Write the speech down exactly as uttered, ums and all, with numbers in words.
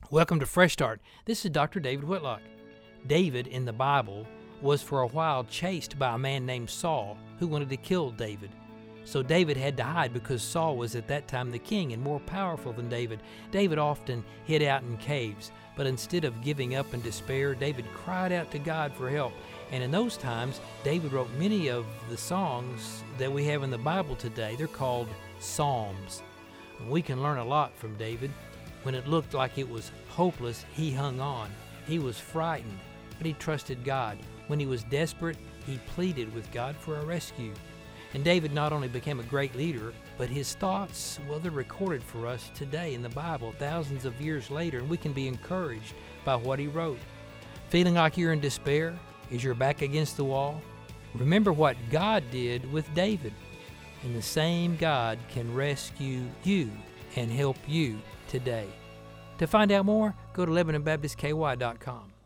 Welcome to Fresh Start. This is Doctor David Whitlock. David in the Bible was for a while chased by a man named Saul who wanted to kill David. So David had to hide because Saul was at that time the king and more powerful than David. David often hid out in caves, but instead of giving up in despair, David cried out to God for help. And in those times, David wrote many of the songs that we have in the Bible today. They're called Psalms. We can learn a lot from David. When it looked like it was hopeless, he hung on. He was frightened, but he trusted God. When he was desperate, he pleaded with God for a rescue. And David not only became a great leader, but his thoughts, well, they're recorded for us today in the Bible, thousands of years later, and we can be encouraged by what he wrote. Feeling like you're in despair? Is your back against the wall? Remember what God did with David. And the same God can rescue you and help you today. To find out more, go to Lebanon Baptist K Y dot com.